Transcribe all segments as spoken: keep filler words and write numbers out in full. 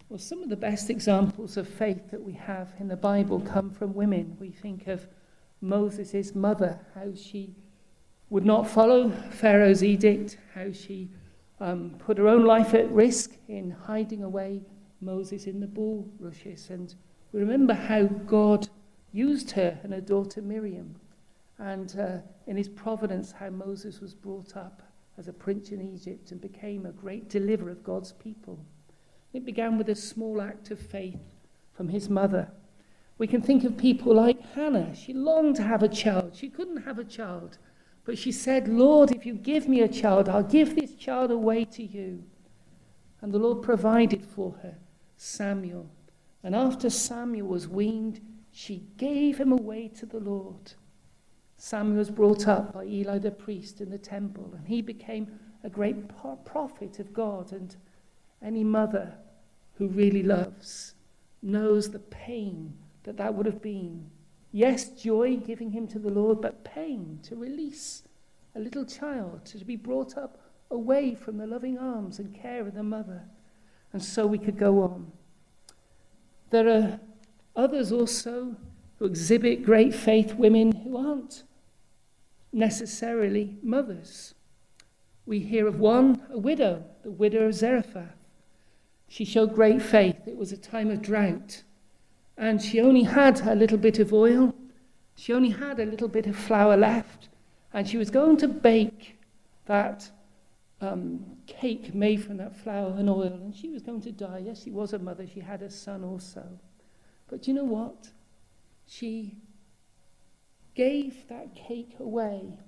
Well, some of the best examples of faith that we have in the Bible come from women. We think of Moses' mother, how she would not follow Pharaoh's edict, how she um, put her own life at risk in hiding away Moses in the bulrushes. And we remember how God used her and her daughter Miriam, and uh, in his providence how Moses was brought up as a prince in Egypt and became a great deliverer of God's people. It began with a small act of faith from his mother. We can think of people like Hannah. She longed to have a child. She couldn't have a child, but she said, Lord, if you give me a child, I'll give this child away to you. And the Lord provided for her Samuel. And after Samuel was weaned, she gave him away to the Lord. Samuel was brought up by Eli the priest in the temple, and he became a great prophet of God. And any mother who really loves knows the pain that that would have been. Yes, joy giving him to the Lord, but pain to release a little child, to be brought up away from the loving arms and care of the mother. And so we could go on. There are others also who exhibit great faith, women who aren't necessarily mothers. We hear of one, a widow, the widow of Zarephath. She showed great faith. It was a time of drought, and she only had a little bit of oil. She only had a little bit of flour left, and she was going to bake that um, cake made from that flour and oil, and she was going to die. Yes, she was a mother. She had a son also. But you know what? She gave that cake away.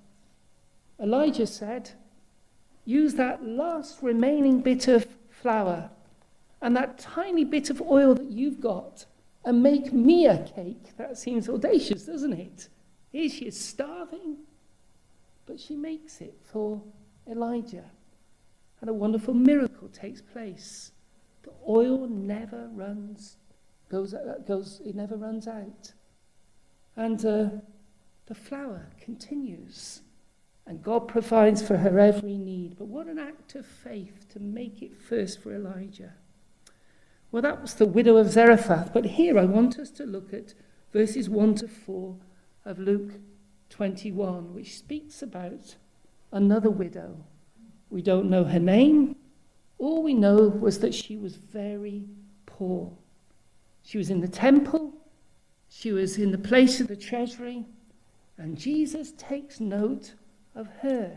Elijah said, use that last remaining bit of flour and that tiny bit of oil that you've got and make me a cake. That seems audacious, doesn't it? Here she is starving, but she makes it for Elijah. And a wonderful miracle takes place. The oil never runs, goes, uh, goes, it never runs out. And uh, the flour continues. And God provides for her every need. But what an act of faith to make it first for Elijah. Well, that was the widow of Zarephath. But here I want us to look at verses one to four of Luke twenty-one, which speaks about another widow. We don't know her name. All we know was that she was very poor. She was in the temple. She was in the place of the treasury. And Jesus takes note of her.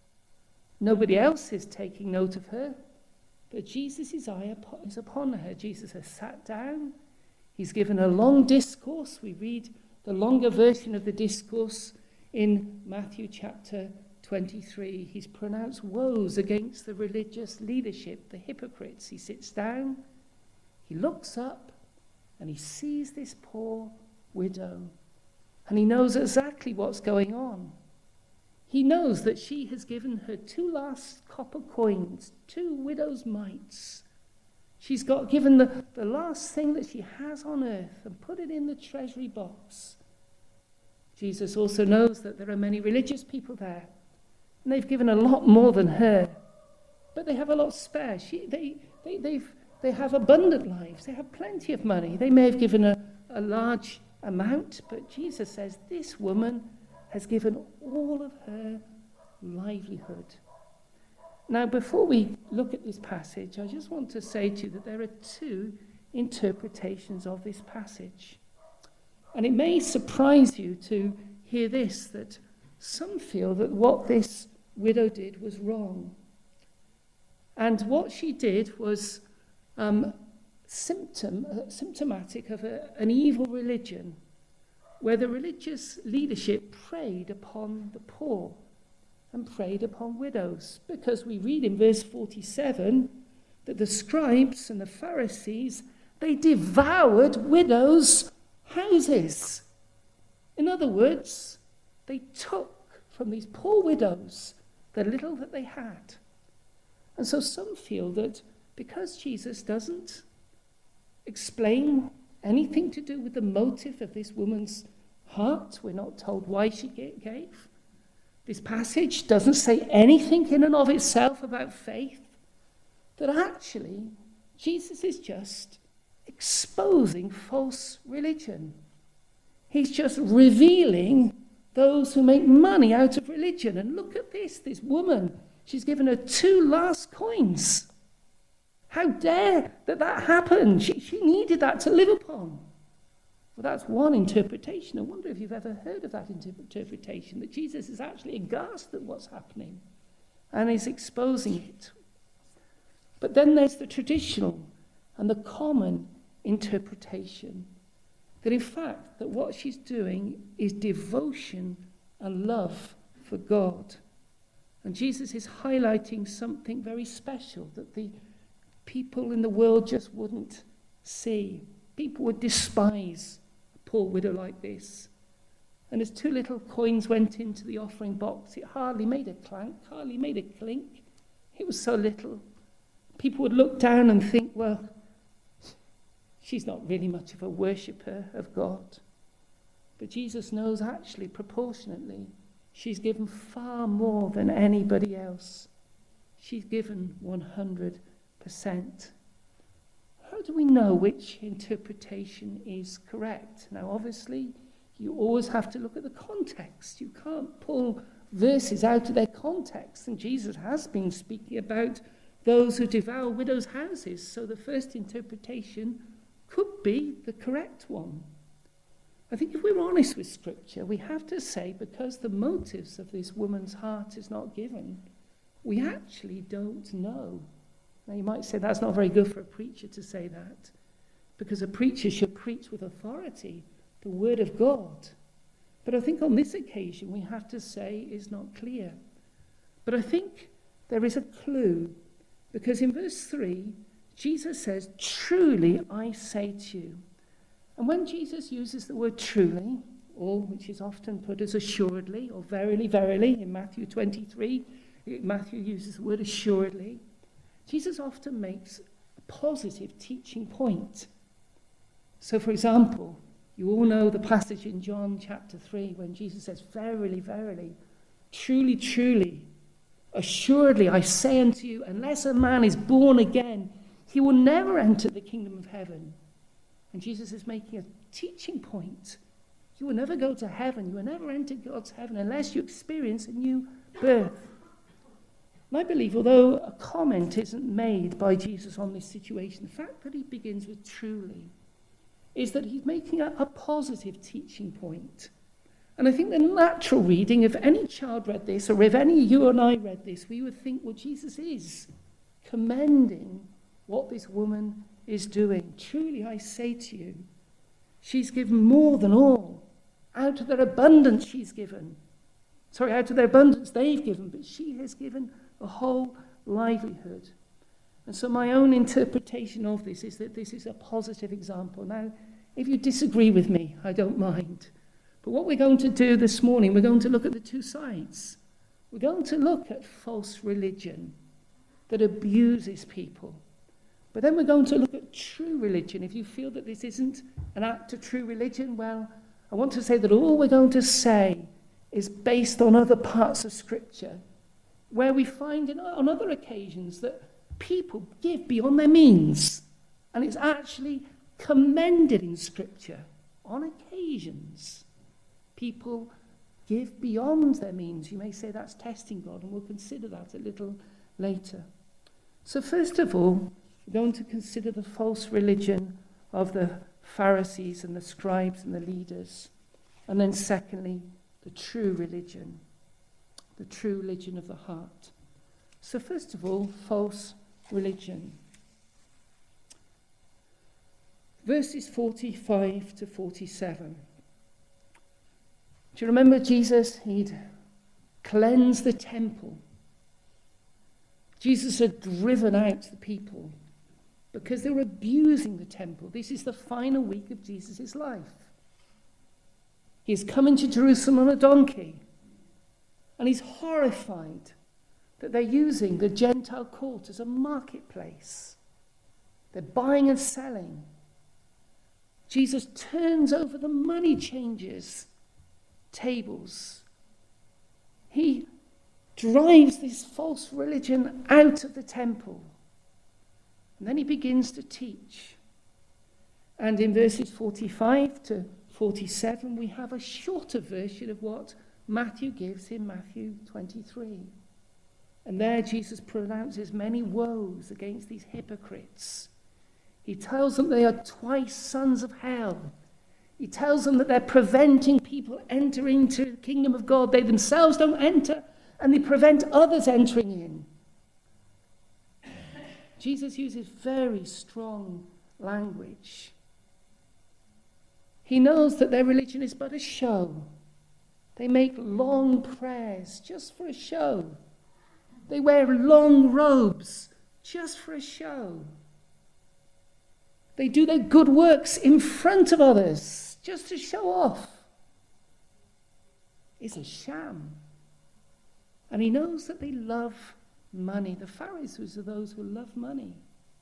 Nobody else is taking note of her, but Jesus' eye is upon her. Jesus has sat down. He's given a long discourse. We read the longer version of the discourse in Matthew chapter twenty-three. He's pronounced woes against the religious leadership, the hypocrites. He sits down, he looks up, and he sees this poor widow. And he knows exactly what's going on. He knows that she has given her two last copper coins, two widow's mites. She's got given the, the last thing that she has on earth and put it in the treasury box. Jesus also knows that there are many religious people there, and they've given a lot more than her, but they have a lot spare. She, they, they, they've, they have abundant lives. They have plenty of money. They may have given a, a large amount, but Jesus says this woman has given all of her livelihood. Now, before we look at this passage, I just want to say to you that there are two interpretations of this passage. And it may surprise you to hear this, that some feel that what this widow did was wrong. And what she did was um, symptom, uh, symptomatic of a, an evil religion, where the religious leadership preyed upon the poor and preyed upon widows. Because we read in verse forty-seven that the scribes and the Pharisees, they devoured widows' houses. In other words, they took from these poor widows the little that they had. And so some feel that because Jesus doesn't explain anything to do with the motive of this woman's heart, we're not told why she gave. This passage doesn't say anything in and of itself about faith, that actually Jesus is just exposing false religion. He's just revealing those who make money out of religion. And look at this, this woman, she's given her two last coins. How dare that that happened? She, she needed that to live upon. Well, that's one interpretation. I wonder if you've ever heard of that interpretation, that Jesus is actually aghast at what's happening and is exposing it. But then there's the traditional and the common interpretation, that in fact, that what she's doing is devotion and love for God. And Jesus is highlighting something very special that the people in the world just wouldn't see. People would despise a poor widow like this. And as two little coins went into the offering box, it hardly made a clank, hardly made a clink. It was so little. People would look down and think, well, she's not really much of a worshipper of God. But Jesus knows actually, proportionately, she's given far more than anybody else. She's given one hundred percent. How do we know which interpretation is correct? Now, obviously, you always have to look at the context. You can't pull verses out of their context. And Jesus has been speaking about those who devour widows' houses. So the first interpretation could be the correct one. I think if we're honest with Scripture, we have to say, because the motives of this woman's heart is not given, we actually don't know. Now you might say that's not very good for a preacher to say that, because a preacher should preach with authority, the word of God. But I think on this occasion we have to say is not clear. But I think there is a clue, because in verse three, Jesus says, "Truly I say to you." And when Jesus uses the word truly, or which is often put as assuredly, or verily, verily, in Matthew twenty-three, Matthew uses the word assuredly, Jesus often makes a positive teaching point. So, for example, you all know the passage in John chapter three when Jesus says, "Verily, verily, truly, truly, assuredly I say unto you, unless a man is born again, he will never enter the kingdom of heaven." And Jesus is making a teaching point. You will never go to heaven. You will never enter God's heaven unless you experience a new birth. And I believe, although a comment isn't made by Jesus on this situation, the fact that he begins with truly is that he's making a, a positive teaching point. And I think the natural reading, if any child read this, or if any you and I read this, we would think, well, Jesus is commending what this woman is doing. Truly, I say to you, she's given more than all. Out of their abundance she's given. Sorry, out of their abundance they've given, but she has given a whole livelihood. And so my own interpretation of this is that this is a positive example. Now, if you disagree with me, I don't mind. But what we're going to do this morning, we're going to look at the two sides. We're going to look at false religion that abuses people. But then we're going to look at true religion. If you feel that this isn't an act of true religion, well, I want to say that all we're going to say is based on other parts of Scripture, where we find in, on other occasions that people give beyond their means. And it's actually commended in Scripture. On occasions, people give beyond their means. You may say that's testing God, and we'll consider that a little later. So first of all, we're going to consider the false religion of the Pharisees and the scribes and the leaders. And then secondly, the true religion, the true religion of the heart. So first of all, false religion. Verses forty-five to forty-seven. Do you remember Jesus? He'd cleansed the temple. Jesus had driven out the people because they were abusing the temple. This is the final week of Jesus' life. He's coming to Jerusalem on a donkey, and he's horrified that they're using the Gentile court as a marketplace. They're buying and selling. Jesus turns over the money changers' tables. He drives this false religion out of the temple. And then he begins to teach. And in verses forty-five to forty-seven, we have a shorter version of what Matthew gives in Matthew twenty-three. And there Jesus pronounces many woes against these hypocrites. He tells them they are twice sons of hell. He tells them that they're preventing people entering into the kingdom of God. They themselves don't enter, and they prevent others entering in. Jesus uses very strong language. He knows that their religion is but a show. They make long prayers just for a show. They wear long robes just for a show. They do their good works in front of others just to show off. It's a sham. And he knows that they love money. The Pharisees are those who love money.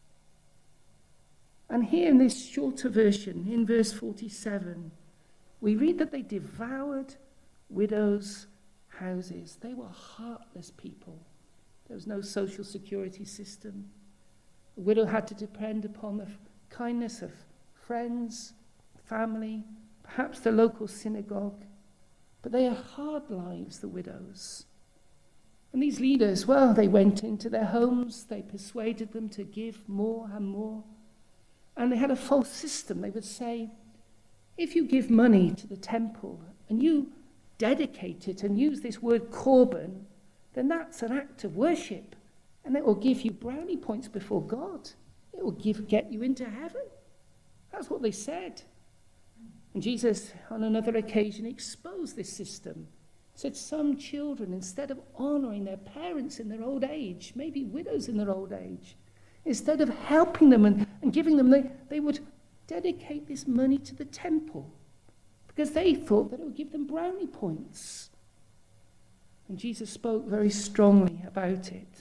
And here in this shorter version, in verse forty-seven, we read that they devoured widows' houses. They were heartless people. There was no social security system. The widow had to depend upon the kindness of friends, family, perhaps the local synagogue. But they had hard lives, the widows. And these leaders, well, they went into their homes, they persuaded them to give more and more. And they had a false system. They would say, if you give money to the temple and you dedicate it and use this word korban, then that's an act of worship. And it will give you brownie points before God. It will give, get you into heaven. That's what they said. And Jesus, on another occasion, exposed this system. He said some children, instead of honoring their parents in their old age, maybe widows in their old age, instead of helping them and, and giving them, they, they would dedicate this money to the temple because they thought that it would give them brownie points. And Jesus spoke very strongly about it.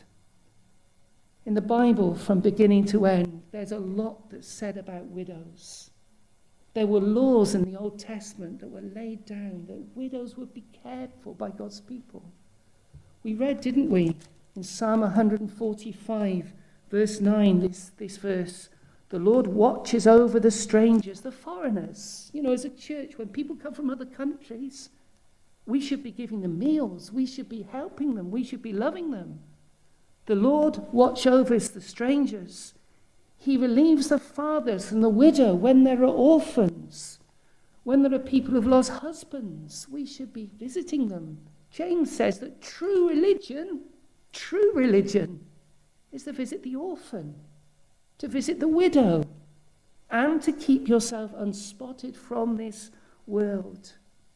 In the Bible, from beginning to end, there's a lot that's said about widows. There were laws in the Old Testament that were laid down that widows would be cared for by God's people. We read, didn't we, in Psalm one forty-five, verse nine, this, this verse, the Lord watches over the strangers, the foreigners. You know, as a church, when people come from other countries, we should be giving them meals. We should be helping them. We should be loving them. The Lord watch over the strangers. He relieves the fathers and the widow when there are orphans. When there are people who've lost husbands, we should be visiting them. James says that true religion, true religion, is to visit the orphan, to visit the widow, and to keep yourself unspotted from this world.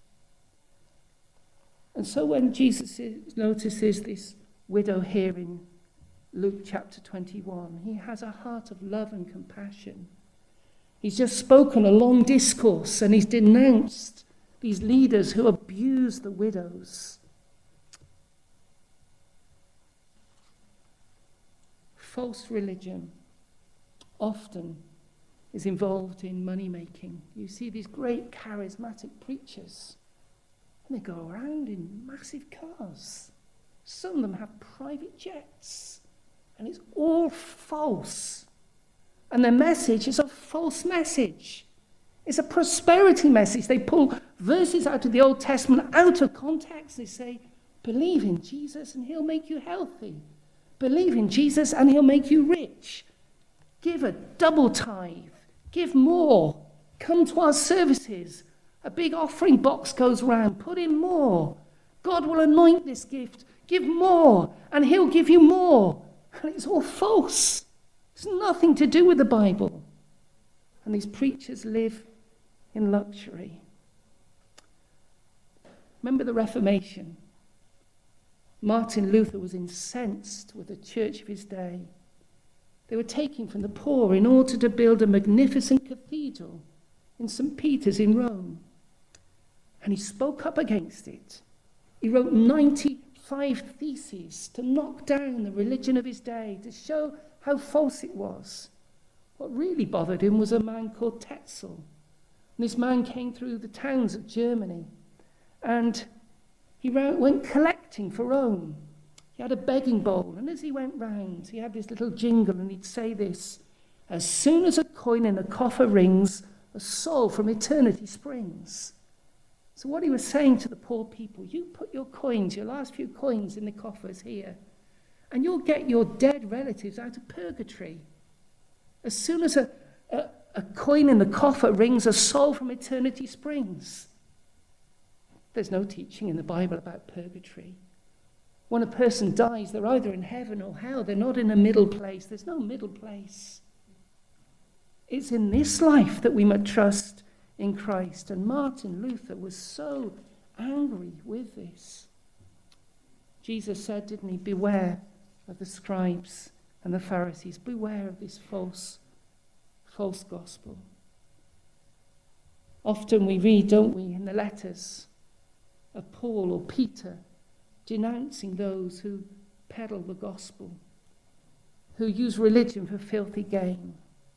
And so when Jesus notices this widow here in Luke chapter twenty-one, he has a heart of love and compassion. He's just spoken a long discourse and he's denounced these leaders who abuse the widows. False religion often is involved in money making. You see these great charismatic preachers, and they go around in massive cars. Some of them have private jets. And it's all false. And their message is a false message. It's a prosperity message. They pull verses out of the Old Testament out of context. They say, believe in Jesus and he'll make you healthy. Believe in Jesus and he'll make you rich. Give a double tithe. Give more. Come to our services. A big offering box goes round. Put in more. God will anoint this gift. Give more and he'll give you more. And it's all false. It's nothing to do with the Bible. And these preachers live in luxury. Remember the Reformation? Martin Luther was incensed with the church of his day. They were taking from the poor in order to build a magnificent cathedral in Saint Peter's in Rome. And he spoke up against it. He wrote ninety-five theses to knock down the religion of his day, to show how false it was. What really bothered him was a man called Tetzel. And this man came through the towns of Germany, and he went collecting for Rome. He had a begging bowl, and as he went round, he had this little jingle, and he'd say this: As soon as a coin in the coffer rings, a soul from eternity springs. So what he was saying to the poor people, you put your coins, your last few coins in the coffers here, and you'll get your dead relatives out of purgatory. As soon as a, a, a coin in the coffer rings, a soul from eternity springs. There's no teaching in the Bible about purgatory. When a person dies, they're either in heaven or hell. They're not in a middle place. There's no middle place. It's in this life that we must trust in Christ. And Martin Luther was so angry with this. Jesus said, didn't he, beware of the scribes and the Pharisees. Beware of this false, false gospel. Often we read, don't we, in the letters of Paul or Peter, denouncing those who peddle the gospel, who use religion for filthy gain.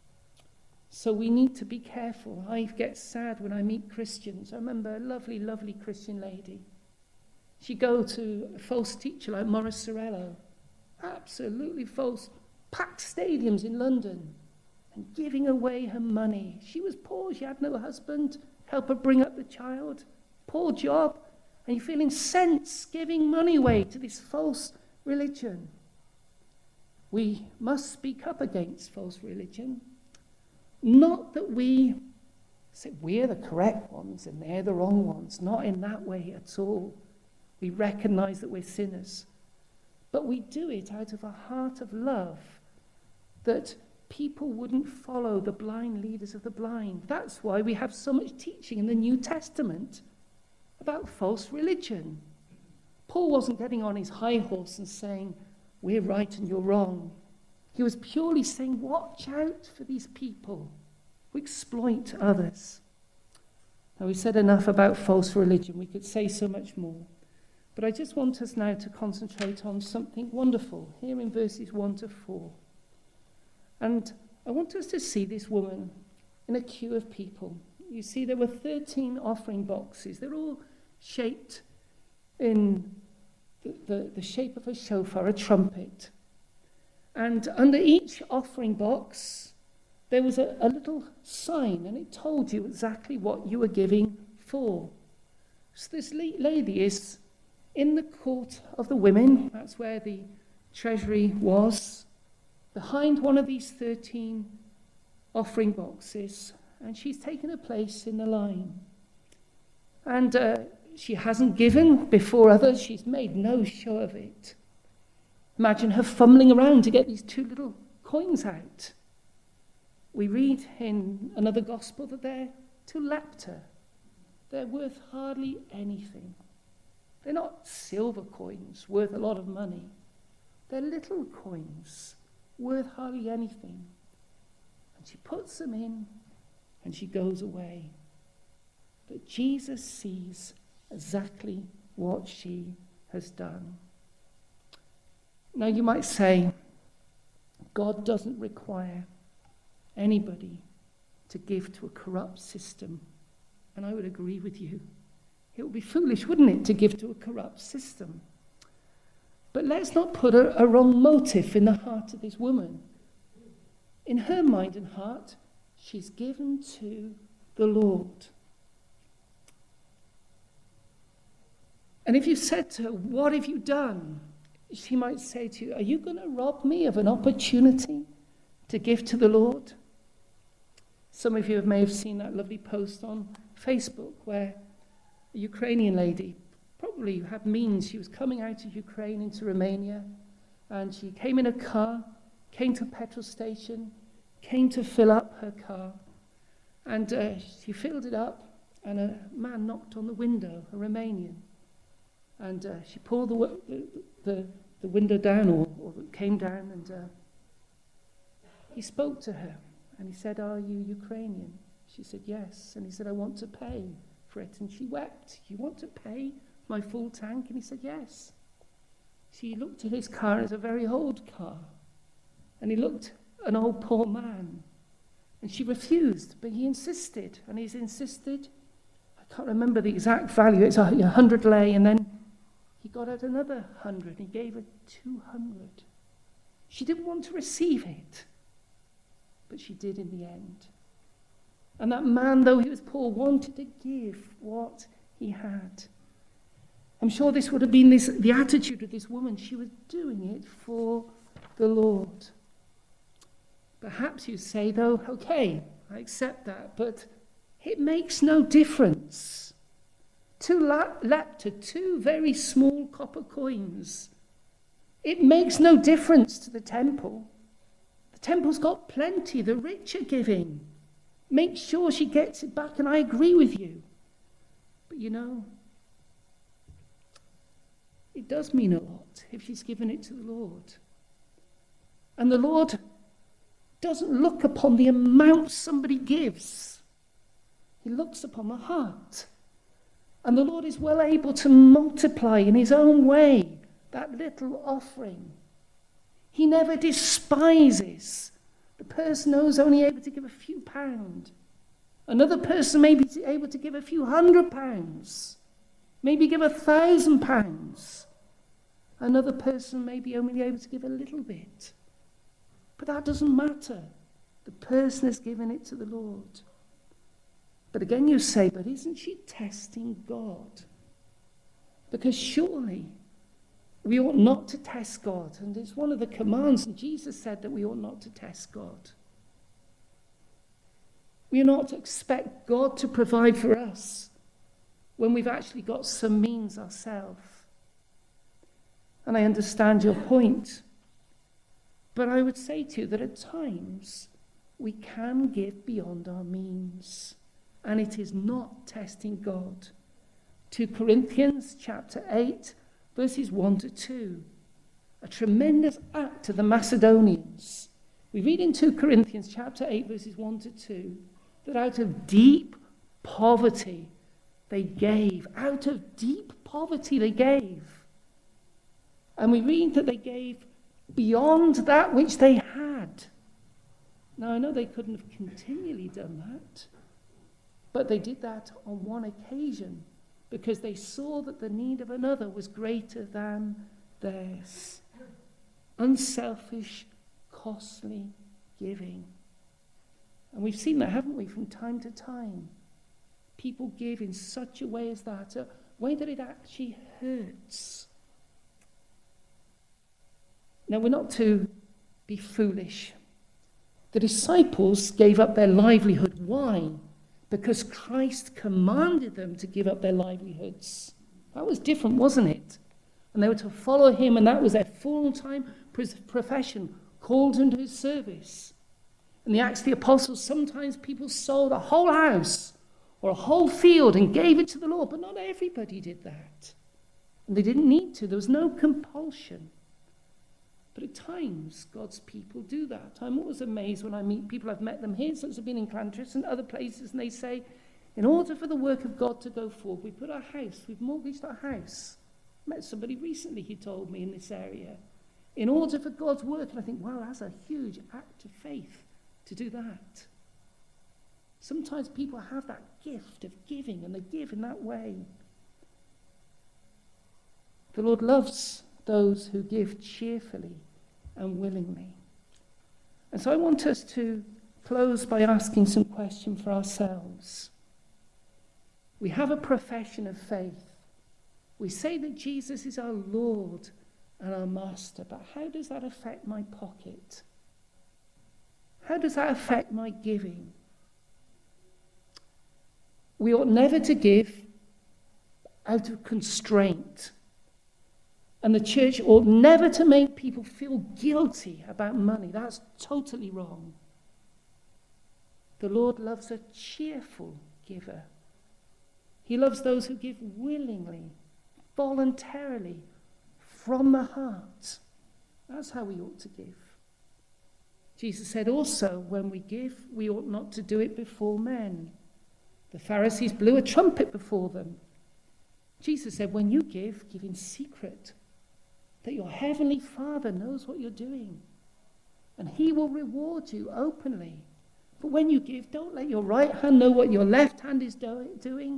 So we need to be careful. I get sad when I meet Christians. I remember a lovely, lovely Christian lady. She'd go to a false teacher like Maurice Cerullo, absolutely false, packed stadiums in London, and giving away her money. She was poor, she had no husband, help her bring up the child, poor job, and you feel incensed giving money away to this false religion. We must speak up against false religion. Not that we say we're the correct ones and they're the wrong ones. Not in that way at all. We recognize that we're sinners. But we do it out of a heart of love, that people wouldn't follow the blind leaders of the blind. That's why we have so much teaching in the New Testament about false religion. Paul wasn't getting on his high horse and saying, we're right and you're wrong. He was purely saying, watch out for these people who exploit others. Now, we said enough about false religion. We could say so much more. But I just want us now to concentrate on something wonderful here in verses one to four. And I want us to see this woman in a queue of people. You see, there were thirteen offering boxes. They're all shaped in the, the, the shape of a shofar, a trumpet. And under each offering box, there was a, a little sign, and it told you exactly what you were giving for. So this lady is in the court of the women. That's where the treasury was, behind one of these thirteen offering boxes, and she's taken a place in the line. And uh, she hasn't given before others. She's made no show of it. Imagine her fumbling around to get these two little coins out. We read in another gospel that they're two lepta. They're worth hardly anything. They're not silver coins worth a lot of money. They're little coins worth hardly anything. And she puts them in and she goes away. But Jesus sees exactly what she has done. Now you might say, God doesn't require anybody to give to a corrupt system. And I would agree with you. It would be foolish, wouldn't it, to give to a corrupt system? But let's not put a, a wrong motive in the heart of this woman. In her mind and heart, she's given to the Lord. And if you said to her, what have you done? She might say to you, are you going to rob me of an opportunity to give to the Lord? Some of you may have seen that lovely post on Facebook where a Ukrainian lady, probably had means, she was coming out of Ukraine into Romania, and she came in a car, came to a petrol station, came to fill up her car, and uh, she filled it up, and a man knocked on the window, a Romanian, and uh, she pulled the, the, the, the window down, or, or came down, and uh, he spoke to her, and he said, are you Ukrainian? She said, yes, and he said, I want to pay for it, and she wept. You want to pay my full tank? And he said, yes. She looked at his car, it's a very old car, and he looked an old poor man, and she refused, but he insisted, and he's insisted, I can't remember the exact value, it's a hundred lei, and then he got out another hundred, he gave her two hundred. She didn't want to receive it. but she did in the end. And that man, though he was poor, wanted to give what he had. I'm sure this would have been this, the attitude of this woman. She was doing it for the Lord. Perhaps you say, though, okay, I accept that, but it makes no difference. Two la- lepta, two very small copper coins. It makes no difference to the temple. The temple's got plenty. The rich are giving. Make sure she gets it back, and I agree with you. But you know, it does mean a lot if she's given it to the Lord. And the Lord doesn't look upon the amount somebody gives. He looks upon the heart. And the Lord is well able to multiply in his own way that little offering. He never despises the person who's only able to give a few pounds. Another person may be able to give a few hundred pounds. Maybe give a thousand pounds. Another person may be only able to give a little bit. But that doesn't matter. The person has given it to the Lord. But again you say, but isn't she testing God? Because surely we ought not to test God. And it's one of the commands, and Jesus said that we ought not to test God. We are not to expect God to provide for us when we've actually got some means ourselves. And I understand your point. But I would say to you that at times we can give beyond our means. And it is not testing God. Second Corinthians chapter eight, verses one to two. A tremendous act to the Macedonians. We read in Second Corinthians chapter eight, verses one to two, that out of deep poverty they gave. Out of deep poverty they gave. And we read that they gave beyond that which they had. Now, I know they couldn't have continually done that, but they did that on one occasion because they saw that the need of another was greater than theirs. Unselfish, costly giving. And we've seen that, haven't we, from time to time. People give in such a way as that, a way that it actually hurts. Now, we're not to be foolish. The disciples gave up their livelihood. Why? Because Christ commanded them to give up their livelihoods. That was different, wasn't it? And they were to follow him, and that was their full-time profession, called into his service. In the Acts of the Apostles, sometimes people sold a whole house or a whole field and gave it to the Lord, but not everybody did that. And they didn't need to. There was no compulsion. But at times, God's people do that. I'm always amazed when I meet people. I've met them here since I've been in Clantress and other places, and they say, in order for the work of God to go forward, we put our house, we've mortgaged our house. I met somebody recently, he told me, in this area. In order for God's work, and I think, wow, that's a huge act of faith to do that. Sometimes people have that gift of giving, and they give in that way. The Lord loves those who give cheerfully and willingly. And so I want us to close by asking some questions for ourselves. We have a profession of faith. We say that Jesus is our Lord and our Master, but how does that affect my pocket? How does that affect my giving? We ought never to give out of constraint. And the church ought never to make people feel guilty about money. That's totally wrong. The Lord loves a cheerful giver. He loves those who give willingly, voluntarily, from the heart. That's how we ought to give. Jesus said also, when we give, we ought not to do it before men. The Pharisees blew a trumpet before them. Jesus said, when you give, give in secret, that your heavenly Father knows what you're doing, and he will reward you openly. But when you give, don't let your right hand know what your left hand is do- doing.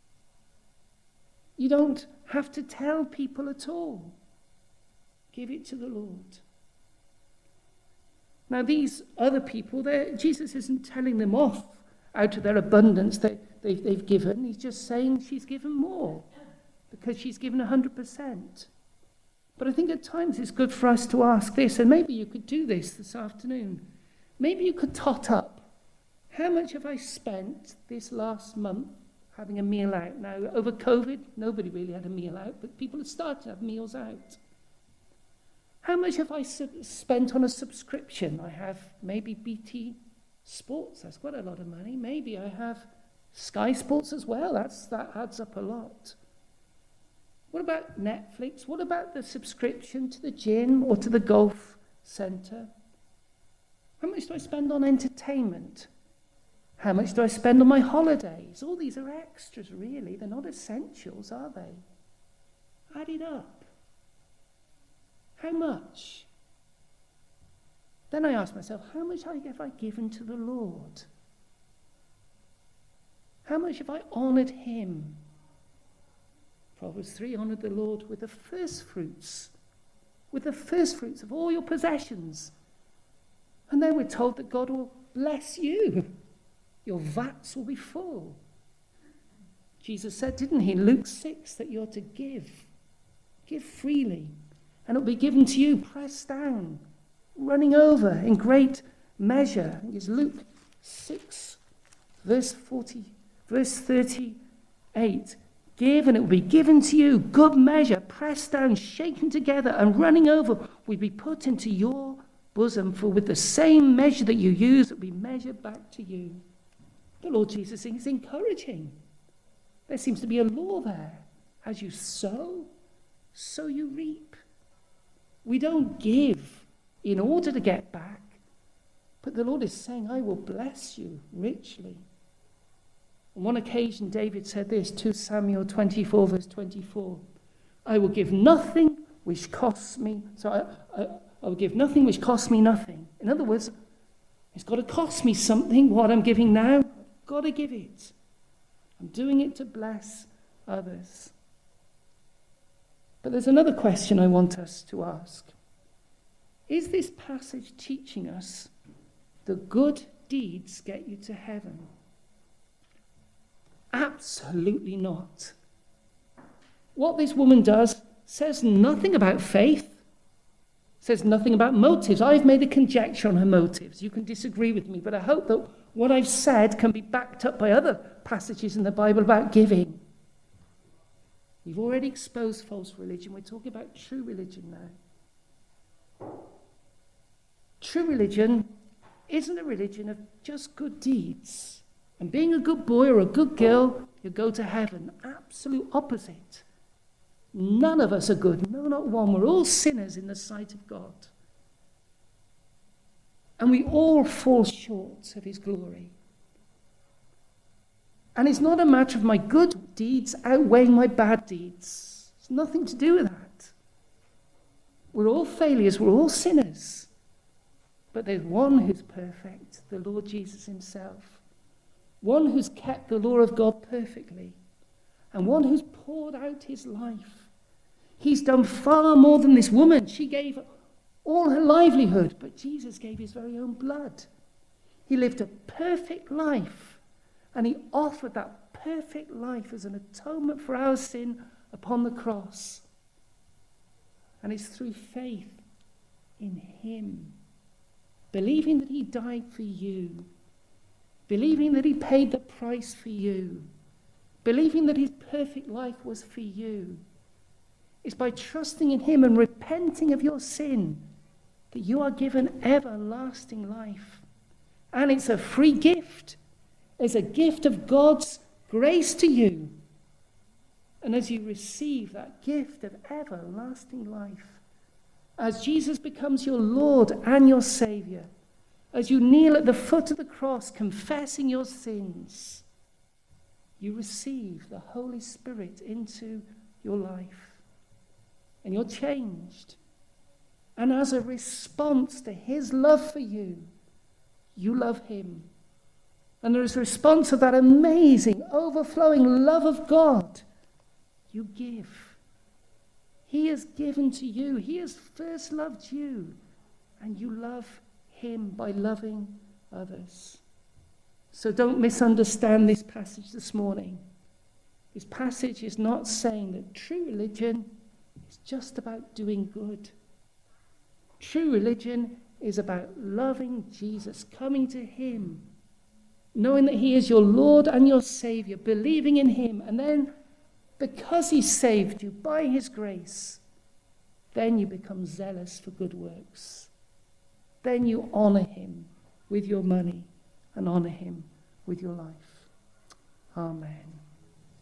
You don't have to tell people at all. Give it to the Lord. Now, these other people, Jesus isn't telling them off out of their abundance that they've, they've given. He's just saying she's given more because she's given one hundred percent. But I think at times it's good for us to ask this, and maybe you could do this this afternoon. Maybe you could tot up. How much have I spent this last month having a meal out? Now, over COVID, nobody really had a meal out, but people have started to have meals out. How much have I sub- spent on a subscription? I have maybe B T Sports. That's quite a lot of money. Maybe I have Sky Sports as well. That's, that adds up a lot. What about Netflix? What about the subscription to the gym or to the golf centre? How much do I spend on entertainment? How much do I spend on my holidays? All these are extras, really. They're not essentials, are they? Add it up. How much? Then I ask myself, how much have I given to the Lord? How much have I honoured him? Proverbs three, honoured the Lord with the first fruits, with the first fruits of all your possessions. And then we're told that God will bless you. Your vats will be full. Jesus said, didn't he, in Luke six, that you're to give. Give freely. And it will be given to you, pressed down, running over in great measure. I think it's Luke six, verse forty, verse thirty-eight. Give, and it will be given to you, good measure, pressed down, shaken together, and running over will be put into your bosom. For with the same measure that you use, it will be measured back to you. The Lord Jesus is encouraging. There seems to be a law there. As you sow, so you reap. We don't give in order to get back, but the Lord is saying, I will bless you richly. On one occasion, David said this, Second Samuel twenty-four, verse twenty-four. I will give nothing which costs me, so I, I, I will give nothing which costs me nothing. In other words, it's got to cost me something, what I'm giving now. I've got to give it. I'm doing it to bless others. But there's another question I want us to ask. Is this passage teaching us that good deeds get you to heaven? Absolutely not. What this woman does says nothing about faith, says nothing about motives. I've made a conjecture on her motives. You can disagree with me, but I hope that what I've said can be backed up by other passages in the Bible about giving. We've already exposed false religion. We're talking about true religion now. True religion isn't a religion of just good deeds. And being a good boy or a good girl, you go to heaven. Absolute opposite. None of us are good. No, not one. We're all sinners in the sight of God. And we all fall short of his glory. And it's not a matter of my good deeds outweighing my bad deeds. It's nothing to do with that. We're all failures. We're all sinners. But there's one who's perfect, the Lord Jesus himself. One who's kept the law of God perfectly. And one who's poured out his life. He's done far more than this woman. She gave all her livelihood, but Jesus gave his very own blood. He lived a perfect life, and he offered that perfect life as an atonement for our sin upon the cross. And it's through faith in him, believing that he died for you, believing that he paid the price for you, believing that his perfect life was for you. It's by trusting in him and repenting of your sin that you are given everlasting life. And it's a free gift. It's a gift of God's grace to you. And as you receive that gift of everlasting life, as Jesus becomes your Lord and your Saviour, as you kneel at the foot of the cross confessing your sins, you receive the Holy Spirit into your life. And you're changed. And as a response to his love for you, you love him. And as a response of that amazing, overflowing love of God, you give. He has given to you. He has first loved you. And you love him by loving others. So don't misunderstand this passage this morning. This passage is not saying that true religion is just about doing good. True religion is about loving Jesus, coming to him, knowing that he is your Lord and your Saviour, believing in him, and then because he saved you by his grace, then you become zealous for good works. Then you honour him with your money and honour him with your life. Amen.